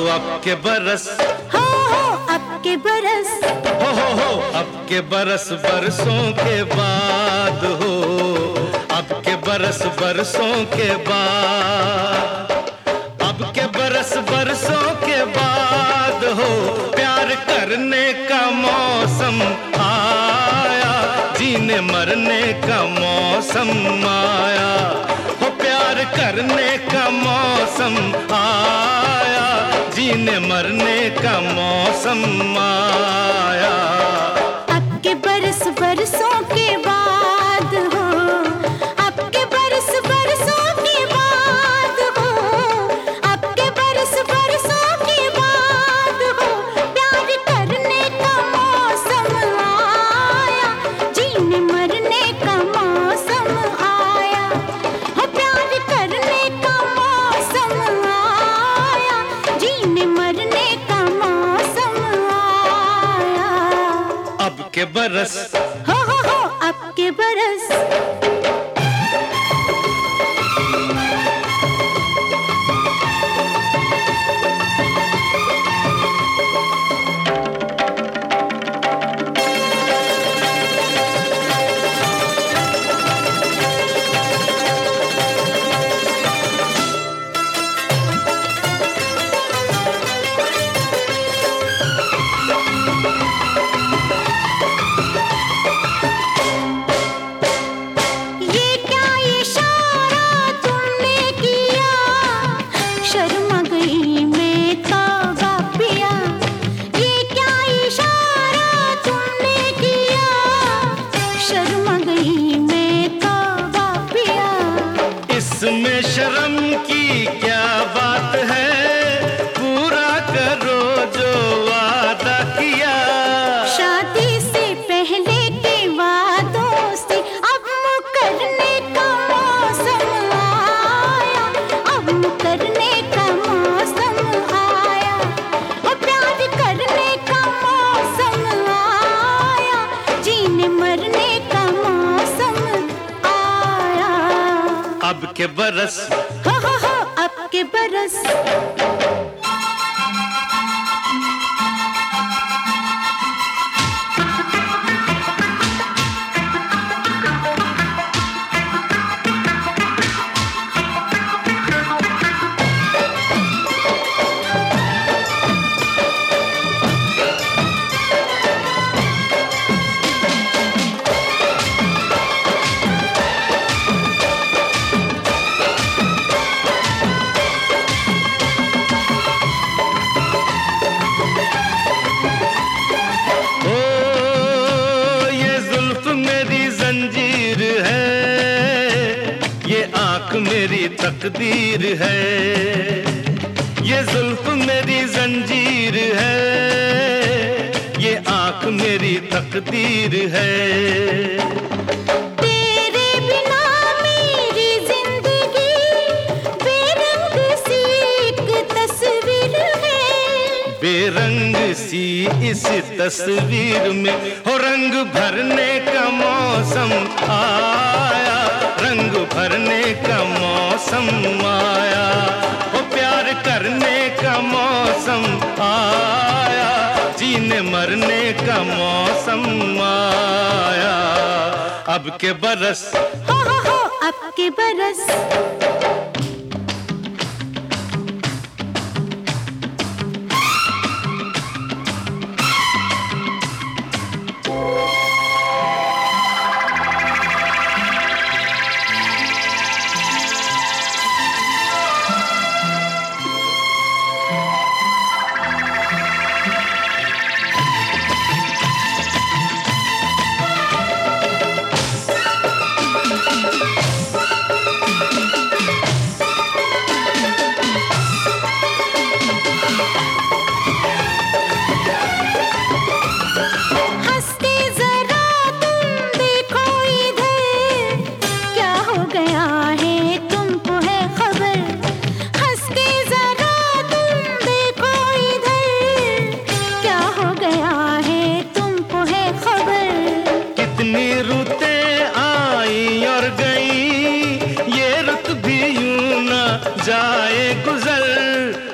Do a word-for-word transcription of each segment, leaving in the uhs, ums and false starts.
अब के बरस, हो हो अब के बरस, हो हो हो अब के बरस बरसों के बाद, हो अब के बरस बरसों के बाद, अब के बरस बरसों के बाद हो प्यार करने का मौसम आया, जीने मरने का मौसम आया, हो प्यार करने का मौसम आया, जीने मरने का मौसम आया। अब के बरस बरसों के बाद हो, अब के बरस बरसों के बाद हो, अब के बरस बरसों के बाद हो प्यार करने का मौसम आया, जीने मरने का मौसम आया, हो प्यार करने का मौसम आया, जीने मरने का मौसम आया। अब के बरस, हो हो हो अब के बरस, ये क्या इशारा तुमने किया, शर्मा गई मैं तौबा पिया, ये क्या इशारा तुमने किया, शर्मा गई मैं तौबा पिया। इसमें शर्म की क्या बात है, पूरा करो जो वादा किया। शादी से पहले के वादों से अब मुकरने का मौसम आया, अब मुकरने का मौसम आया, वो प्यार करने का मौसम आया, जीने मरने का मौसम आया। अब के बरस, हो हो हो अब के बरस, ओ ये जुल्फ मेरी जंजीर है, ये आंख मेरी तकदीर है, ये जुल्फ मेरी जंजीर है, ये आंख मेरी तकदीर है। तेरे बिना मेरी जिंदगी बेरंग सी एक तस्वीर है, बेरंग सी इस तस्वीर में हो रंग भरने का मौसम आया, रंग भरने का मौसम आया, हो प्यार करने का मौसम आया, जीने मरने का मौसम आया। अब के बरस, हो हो हो अब के बरस,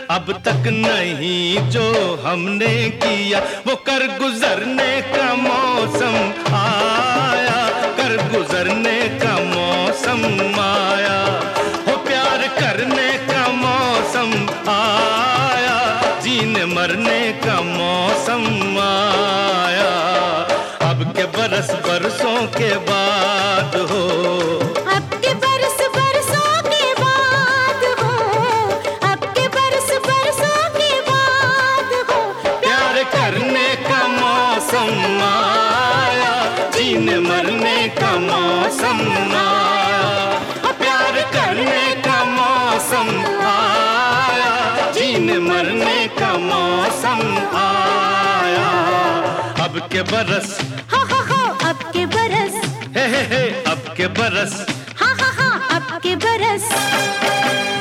अब तक नहीं जो हमने किया वो कर गुजरने का मौसम आया, कर गुजरने का मौसम आया, हो प्यार करने का मौसम आया, जीने मरने का मौसम आया। अब के बरस बरसों के बाद हो, अब के बरस बरसों के बाद हो, अब के बरस बरसों के बाद हो, प्यार करने का मौसम आया, जीने मरने का मौसम आया, प्यार करने का मौसम आया, जीने मरने का मौसम आया। अब के बरस हा हा हा अब के बरस, हे हे हे अब के बरस, हा हा हा अब के बरस।